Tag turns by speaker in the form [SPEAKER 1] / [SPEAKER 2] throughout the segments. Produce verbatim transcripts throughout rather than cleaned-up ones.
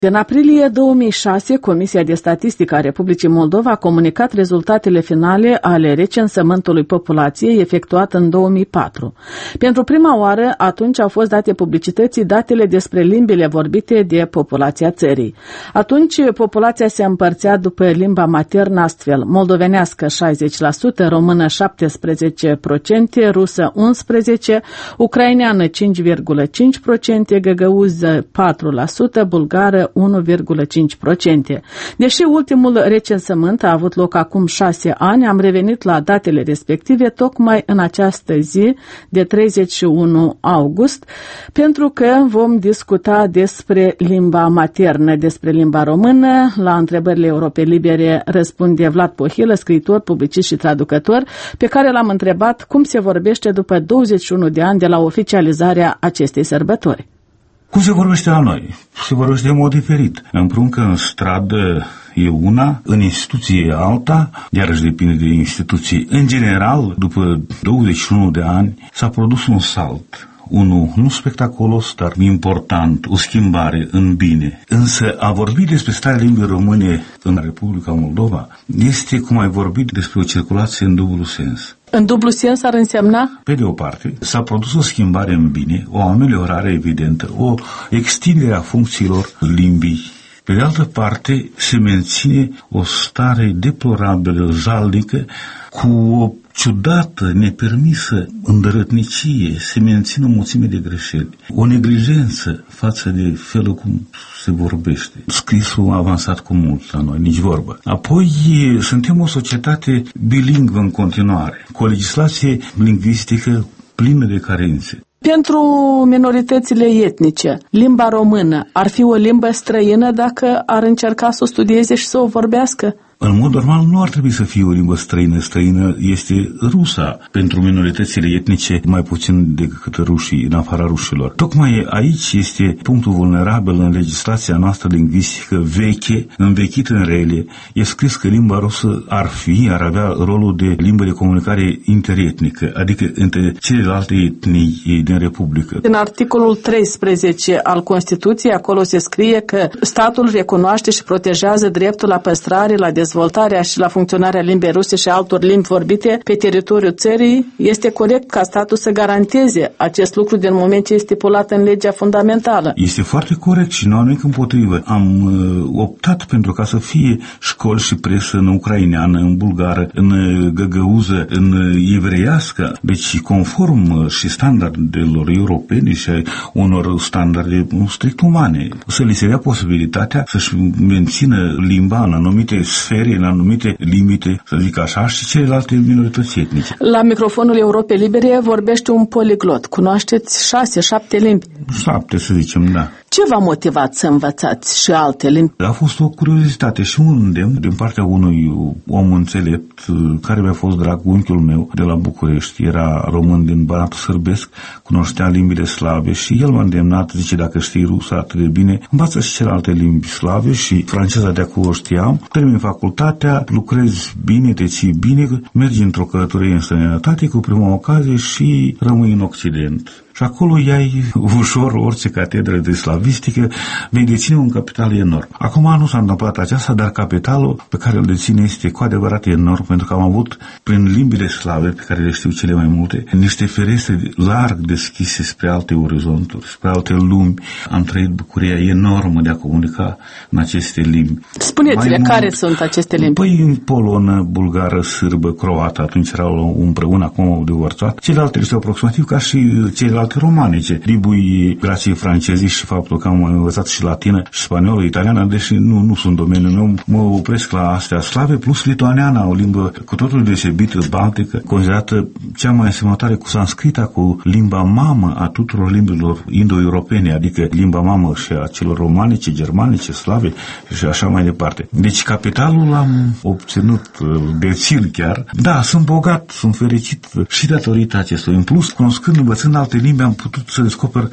[SPEAKER 1] În aprilie două mii șase, Comisia de Statistică a Republicii Moldova a comunicat rezultatele finale ale recensământului populației efectuat în două mii patru. Pentru prima oară, atunci au fost date publicității datele despre limbile vorbite de populația țării. Atunci, populația se împărțea după limba maternă astfel: moldovenească șaizeci la sută, română șaptesprezece la sută, rusă unsprezece la sută, ucraineană cinci virgulă cinci la sută, găgăuză patru la sută, bulgară unu virgulă cinci la sută. Deși ultimul recensământ a avut loc acum șase ani, am revenit la datele respective tocmai în această zi de treizeci și unu august, pentru că vom discuta despre limba maternă, despre limba română. La întrebările Europei Libere răspunde Vlad Pohilă, scriitor, publicist și traducător, pe care l-am întrebat cum se vorbește după douăzeci și unu de ani de la oficializarea acestei sărbători.
[SPEAKER 2] Cum se vorbește la noi? Se vorbește în mod diferit. În pruncă, în stradă e una, în instituție e alta, iarăși depinde de instituții. În general, după douăzeci și unu de ani, s-a produs un salt. Unul nu spectaculos, dar important, o schimbare în bine. Însă a vorbi despre starea limbii române în Republica Moldova este cum ai vorbit despre o circulație în dublu sens.
[SPEAKER 1] În dublu sens ar însemna?
[SPEAKER 2] Pe de o parte, s-a produs o schimbare în bine, o ameliorare evidentă, o extindere a funcțiilor limbii. Pe de altă parte, se menține o stare deplorabilă, jalnică, cu o ciudată, nepermisă îndărătnicie, se menține o mulțime de greșeli, o neglijență față de felul cum se vorbește. Scrisul a avansat cu mult la noi, nici vorbă. Apoi, suntem o societate bilingvă în continuare, cu o legislație lingvistică plină de carențe.
[SPEAKER 1] Pentru minoritățile etnice, limba română ar fi o limbă străină dacă ar încerca să o studieze și să o vorbească?
[SPEAKER 2] În mod normal nu ar trebui să fie o limbă străină. Străină este rusa pentru minoritățile etnice, mai puțin decât rușii, în afara rușilor. Tocmai aici este punctul vulnerabil în legislația noastră lingvistică veche, învechită în rele. E scris că limba rusă ar fi, ar avea rolul de limbă de comunicare interetnică, adică între celelalte etnii din Republică.
[SPEAKER 1] În articolul treisprezece al Constituției, acolo se scrie că statul recunoaște și protejează dreptul la păstrare, la dezvoltare, dezvoltarea și la funcționarea limbii ruse și altor limbi vorbite pe teritoriul țării. Este corect ca statul să garanteze acest lucru din moment ce este stipulat în legea fundamentală.
[SPEAKER 2] Este foarte corect și nu am nimic împotrivă. Am uh, optat pentru ca să fie școli și presă în ucraineană, în bulgară, în găgăuză, în evreiască, deci conform uh, și standardelor europene și unor standarde strict umane. Să li se dea posibilitatea să-și mențină limba în anumite sfere, în anumite limite, să zic așa, și celelalte minorități etnice.
[SPEAKER 1] La microfonul Europei Libere vorbește un poliglot. Cunoașteți șase, șapte limbi?
[SPEAKER 2] Șapte, să zicem, da.
[SPEAKER 1] Ce v-a motivat să învățați și alte limbi?
[SPEAKER 2] A fost o curiozitate și un îndemn din partea unui om înțelept care mi-a fost drag, unchiul meu de la București. Era român din Banatul Sârbesc, cunoștea limbile slave și el m-a îndemnat, zice, dacă știi rusa atât de bine, învață și celelalte limbi slave și franceza de acolo știam, termin facultatea, lucrezi bine, te ții bine, mergi într-o călătorie în străinătate cu prima ocazie și rămâi în Occident. Și acolo iai ușor orice catedră de slavistică, vei deține un capital enorm. Acum nu s-a întâmplat aceasta, dar capitalul pe care îl deține este cu adevărat enorm, pentru că am avut, prin limbile slave, pe care le știu cele mai multe, niște ferestre larg deschise spre alte orizonturi, spre alte lumi. Am trăit bucuria enormă de a comunica în aceste limbi.
[SPEAKER 1] Spuneți-le, care sunt aceste limbi?
[SPEAKER 2] Păi în polonă, bulgară, sârbă, croată, atunci erau împreună, acum au divorțat. Celelalte este aproximativ ca și celelalte romanice. Tribui grație francezii și faptul că am învățat și latină și spaniolă, italiană, deși nu, nu sunt domeniul meu, mă opresc la astea slave, plus lituaneana, o limbă cu totul deosebită, baltică, considerată cea mai asemănătoare cu sanscrita, cu limba mamă a tuturor limbilor indo-europene, adică limba mamă și a celor romanice, germanice, slave și așa mai departe. Deci capitalul l-am obținut, dețin chiar. Da, sunt bogat, sunt fericit și datorită acestui. În plus, cunoscând, învățând alte limbi, am putut să descoper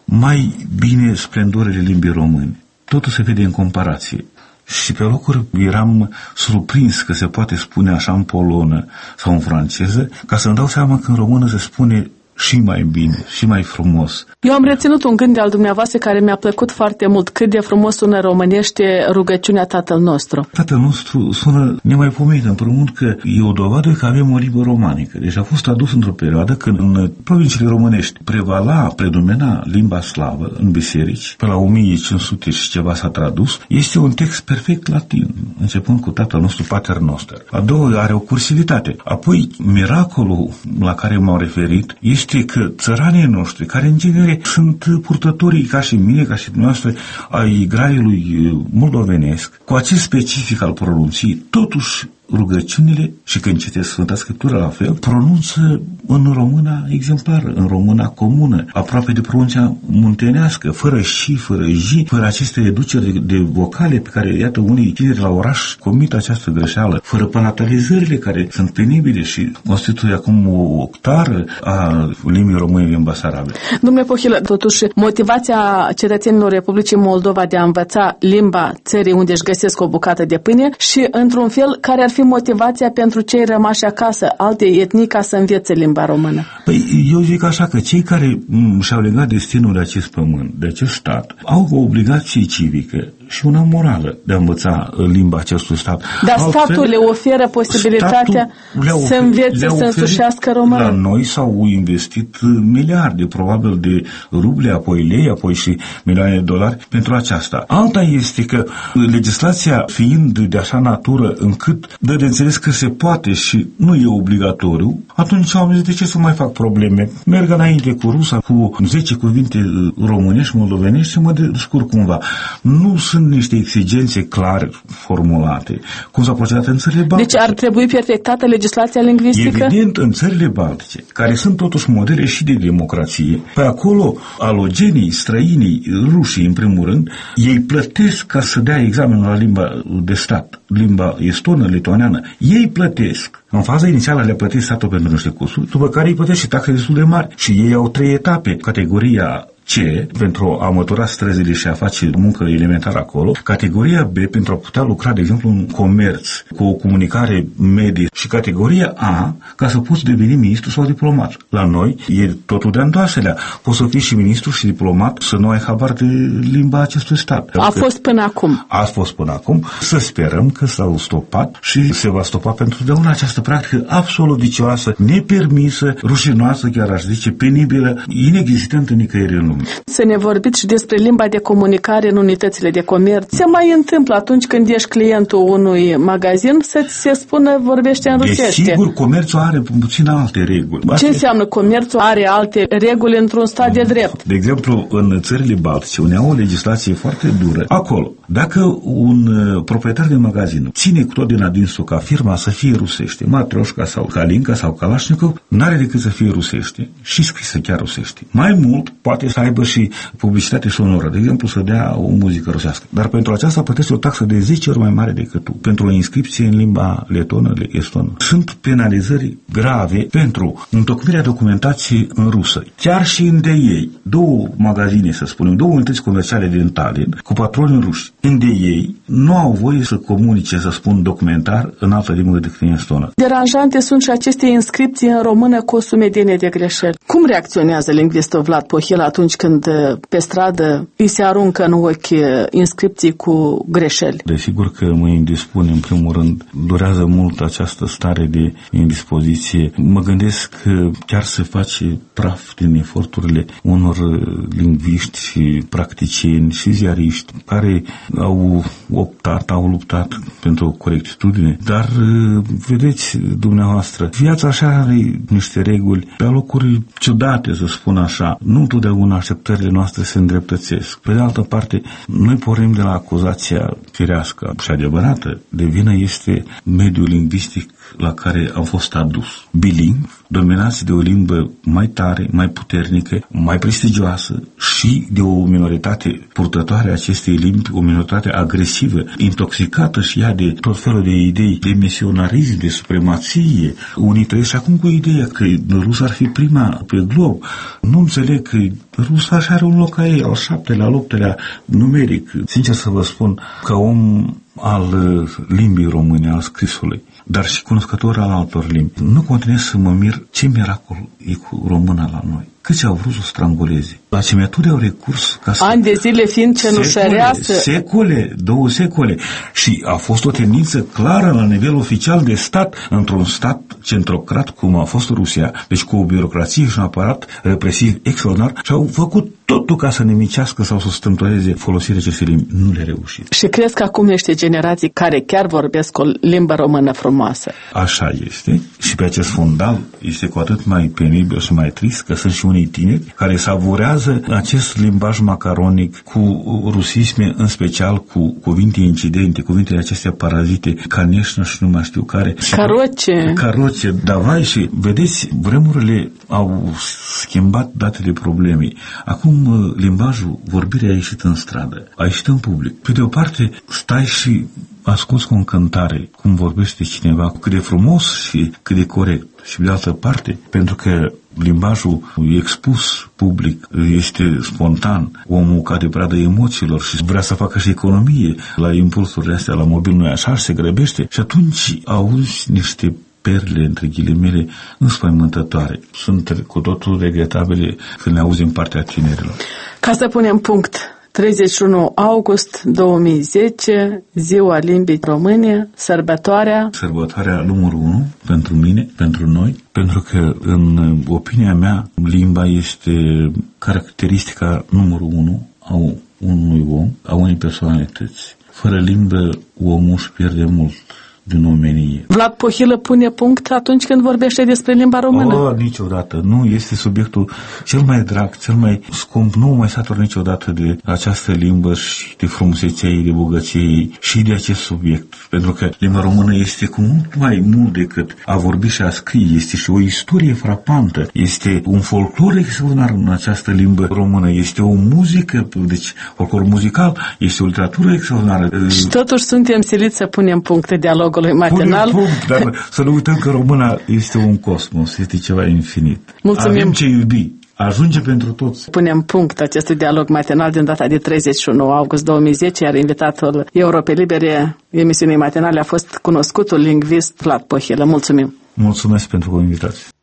[SPEAKER 2] mai bine splendorele limbii române. Totul se vede în comparație. Și pe locuri eram surprins că se poate spune așa în polonă sau în franceză, ca să-mi dau seama că în română se spune și mai bine, și mai frumos.
[SPEAKER 1] Eu am reținut un gând al dumneavoastră care mi-a plăcut foarte mult. Cât de frumos sună românește rugăciunea Tatăl nostru.
[SPEAKER 2] Tatăl nostru sună nemaipomenit, împreună că e o dovadă că avem o limbă romanică. Deci a fost adus într-o perioadă când în provinciile românești prevala, predumena limba slavă în biserici. Pe la o mie cinci sute și ceva s-a tradus. Este un text perfect latin, începând cu Tatăl nostru Pater Noster. A doua are o cursivitate. Apoi, miracolul la care m-au referit este că țăranii noștri, care în genere sunt purtătorii ca și mine, ca și dumneavoastră, ai graiului moldovenesc, cu acest specific al pronunției, totuși rugăciunile, și când citesc Sfânta Scriptură la fel, pronunță în româna exemplară, în româna comună, aproape de pronunția muntenească, fără și, fără ji, fără aceste reduceri de, de vocale pe care, iată, unii tineri la oraș comit această greșeală, fără palatalizările care sunt penibile și constituie acum o octară a limbii române în limba Basarabe.
[SPEAKER 1] Domnule Pohilă, totuși, motivația cetățenilor Republicii Moldova de a învăța limba țării unde își găsesc o bucată de pâine și, într-un fel, care ar fi motivația pentru cei rămași acasă, alte etnii, ca să învețe limba română?
[SPEAKER 2] Păi, eu zic așa că cei care și-au legat destinul de acest pământ, de acest stat, au o obligație civică și una morală de a învăța limba acestui stat.
[SPEAKER 1] Dar altfel, statul le oferă posibilitatea să învețe, să însușească română.
[SPEAKER 2] La noi s-au investit miliarde, probabil de ruble, apoi lei, apoi și milioane de dolari pentru aceasta. Alta este că legislația fiind de așa natură încât dă de înțeles că se poate și nu e obligatoriu, atunci am zis, de ce să mai fac probleme? Merg înainte cu rusa, cu zece cuvinte românești, moldovenești și mă descurc cumva. Nu sunt niște exigențe clare formulate, cum s-a procedat în țările baltice.
[SPEAKER 1] Deci ar trebui perfectată legislația lingvistică?
[SPEAKER 2] Evident, în țările baltice, care sunt totuși modele și de democrație, pe acolo alogenii, străinii, rușii, în primul rând, ei plătesc ca să dea examenul la limba de stat, limba estonă, lituaniană. Ei plătesc. În faza inițială le-a plătit statul pentru niște cursuri, după care îi plătesc și taxe destul de mari. Și ei au trei etape. Categoria C, pentru a mătura străzile și a face muncă elementară acolo. Categoria B, pentru a putea lucra, de exemplu, în comerț, cu o comunicare medie. Și categoria A, ca să poți deveni ministru sau diplomat. La noi e totul de îndoaselea. Poți să fii și ministru și diplomat, să nu ai habar de limba acestui stat.
[SPEAKER 1] A fost până acum.
[SPEAKER 2] A fost până acum. Să sperăm că s-au stopat și se va stopa pentru deuna această practică absolut vicioasă, nepermisă, rușinoasă, chiar aș zice, penibilă, inexistentă nicăieri în lume.
[SPEAKER 1] Să ne vorbiți și despre limba de comunicare în unitățile de comerț. Se mai întâmplă atunci când ești clientul unui magazin să ți se spună vorbește în rusește.
[SPEAKER 2] Desigur, comerțul are puțin alte reguli.
[SPEAKER 1] Ce înseamnă comerțul are alte reguli într-un stat de drept?
[SPEAKER 2] De exemplu, în țările baltice, unde au o legislație foarte dură, acolo, dacă un proprietar de magazin ține cu tot din adinsul ca firma să fie rusește, Matrioșca sau Kalinka sau Kalashnikov, n-are decât să fie rusește și scrisă chiar rusește. Mai mult, poate să aibă și publicitate sonoră, de exemplu să dea o muzică rusească. Dar pentru aceasta plătește o taxă de zece ori mai mare decât tu, pentru o inscripție în limba letonă, estonă. Sunt penalizări grave pentru întocmirea documentației în rusă. Chiar și între ei, două magazine, să spunem, două unități comerciale din Tallinn, cu patroni ruși, între ei nu au voie să comunice, să spun, documentar în altă limbă decât în estonă.
[SPEAKER 1] Deranjante sunt și aceste inscripții în română cu o sumedenie de greșeli. Cum reacționează lingvistul Vlad Pohilă atunci când pe stradă îi se aruncă în ochi inscripții cu greșeli?
[SPEAKER 2] Desigur că mă indispun, în primul rând, durează mult această stare de indispoziție. Mă gândesc că chiar se face praf din eforturile unor lingviști și practicieni și ziariști care au optat, au luptat pentru o corectitudine. Dar, vedeți, dumneavoastră, viața așa are niște reguli pe locuri ciudate, să spun așa. Nu întotdeauna așteptările noastre se îndreptățesc. Pe de altă parte, noi pornim de la acuzația firească și adevărată de vină este mediul lingvistic la care am fost adus. Bilingv, dominați de o limbă mai tare, mai puternică, mai prestigioasă și de o minoritate purtătoare a acestei limbi, o minoritate agresivă, intoxicată și ea de tot felul de idei de misionarism, de supremație. Unii trăiesc acum cu ideea că Rusia ar fi prima pe glob. Nu înțeleg că Rusia așa are un loc a ei, al șaptelea, al optelea numeric. Sincer să vă spun, că om al limbii române, al scrisului, dar și cunoscător al altor limbi. Nu continuez să mă mir ce miracol e cu româna la noi. Câți au vrut să o stranguleze? La ce metode au recurs ca să...
[SPEAKER 1] Ani de zile fiind cenușăreasă.
[SPEAKER 2] Secole, secole, două secole. Și a fost o tendință clară la nivel oficial de stat, într-un stat centrocrat cum a fost Rusia, deci cu o birocrație și un aparat represiv extraordinar, și au făcut totul ca să nemicească sau să stâmpăreze folosirea acestei limbi. Nu le-a reușit.
[SPEAKER 1] Și crezi că acum niște generații care chiar vorbesc o limbă română frumoasă?
[SPEAKER 2] Așa este. Și pe acest fundal este cu atât mai penibil și mai trist că sunt și unii tineri care savurează acest limbaj macaronic cu rusisme, în special cu cuvinte incidente, cuvintele acestea parazite, caneșnă și nu mai știu care.
[SPEAKER 1] Caroce.
[SPEAKER 2] Caroce, da, vai, și vedeți, vremurile au schimbat datele problemei. Acum limbajul, vorbirea a ieșit în stradă, a ieșit în public. Pe de o parte, stai și asculți cu încântare cum vorbește cineva, cât de frumos și cât de corect. Și pe de altă parte, pentru că limbajul expus public este spontan, omul care pradă emoțiilor și vrea să facă și economie la impulsurile astea, la mobil, nu e așa, și se grăbește, și atunci auzi niște perle, între ghilimele, înspăimântătoare. Sunt cu totul regretabile când ne auzim partea tinerilor.
[SPEAKER 1] Ca să punem punct, treizeci și unu august două mii zece, Ziua Limbii Române, sărbătoarea...
[SPEAKER 2] Sărbătoarea numărul unu pentru mine, pentru noi, pentru că, în opinia mea, limba este caracteristica numărul unu a unui om, a unei personalități. Fără limbă, omul își pierde mult din omenie.
[SPEAKER 1] Vlad Pohilă pune punct atunci când vorbește despre limba română?
[SPEAKER 2] Oh, niciodată. Nu, este subiectul cel mai drag, cel mai scump. Nu mai satur niciodată de această limbă și de frumusețea ei, de bogăția ei și de acest subiect. Pentru că limba română este cu mult mai mult decât a vorbi și a scrie. Este și o istorie frapantă. Este un folclor extraordinar în această limbă română. Este o muzică, deci folclor muzical, este o literatură extraordinară.
[SPEAKER 1] Și totuși suntem siliți să punem punct de dialog matinal.
[SPEAKER 2] Punem punct, dar să nu uităm că româna este un cosmos, este ceva infinit.
[SPEAKER 1] Mulțumim.
[SPEAKER 2] Avem ce iubi. Ajunge pentru toți.
[SPEAKER 1] Punem punct acestui dialog matinal din data de treizeci și unu august două mii zece, iar invitatul Europe Libere emisiunii matinale a fost cunoscutul lingvist Vlad Pohilă. Mulțumim.
[SPEAKER 2] Mulțumesc pentru invitație.